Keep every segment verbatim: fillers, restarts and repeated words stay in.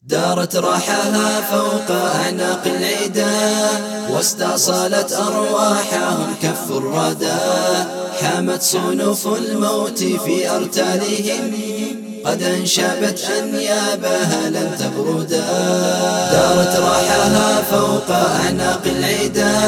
دارت راحها فوق أعناق العدا، واستأصلت أرواحهم كف الردى. حامت صنوف الموت في أرتالهم، قد انشبت أنيابها لن تبردا. دارت راحها فوق أعناق العدا،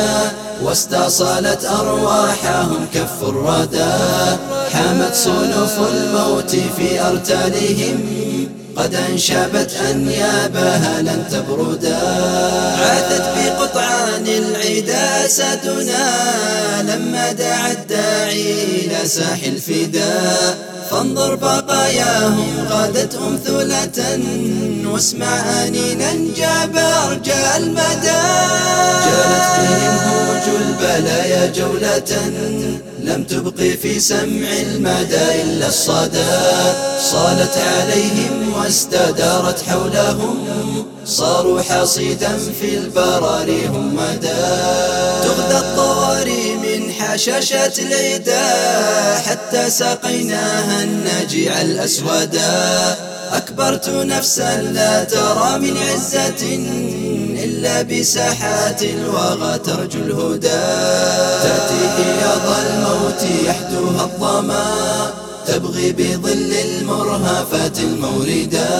واستأصلت أرواحهم كف الردى. حامت صنوف الموت في أرتالهم، قد انشبت أنيابها لن تبردا. عادت بقطعان العدا أسدنا، لما دعا الداعي إلى ساح الفداء. فانظر بقاياهم غادت أمثلة، واسمع أنينا جاب أرجاء المدى. جالت فيهم هوج البلايا جولة، لم تبق في سمع المدى إلا الصدى. صالت عليهم واستدارت حولهم، صاروا حصيدا في البراري هم مدى. تغدى الطواري من حشاشة العدا، حتى سقيناها النجيع الأسودا. أكبرت نفسا لا ترى من عزة، إلا بساحات الوغى ترجو الهدى. تأتي حياض الموت يحدوها الظما، تبغي بظل المرهفات الموردا.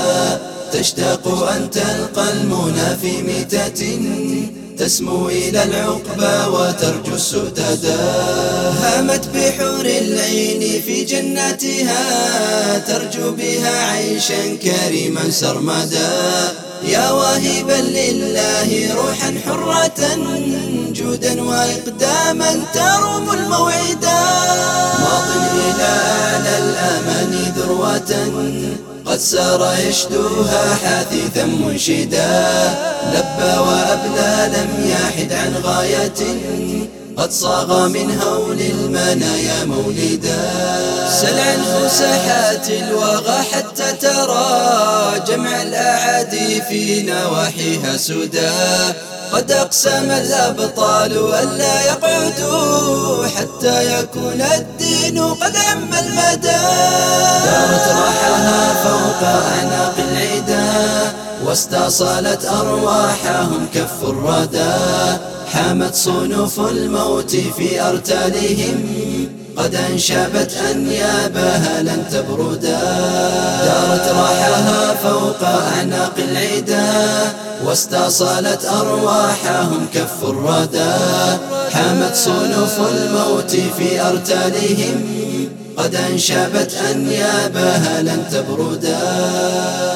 تشتاق أن تلقى المنى في ميتة، تسمو إلى العقبى وترجو السددا. هامت بحور العين في جناتها، ترجو بها عيشا كريما سرمدا. يا واهبا لله روحا حرة، جودا وإقداما تروم الموعدا. ماض إلى أعلى الأمان ذروة، قد سار يشدوها حثيثا منشدا. لبى وأبلى لم يحد عن غاية، قد صاغ من هول المنايا مولدا. سل عنه ساحات الوغى حتى ترى، جمع الأعادي في نواحيها سدى. قد أقسم الأبطال ألا يقعدوا، حتى يكون الدين قد عم المدى. دارت راحها فوق أعناق العدا، واستأصلت أرواحهم كف الردى. حامت صنوف الموت في أرتالهم، قد انشبت أنيابها لن تبردا. دارت راحها فوق أعناق العدا، واستأصلت أرواحهم كف الردى. حامت صنوف الموت في أرتالهم، قد انشبت أنيابها لن تبردا.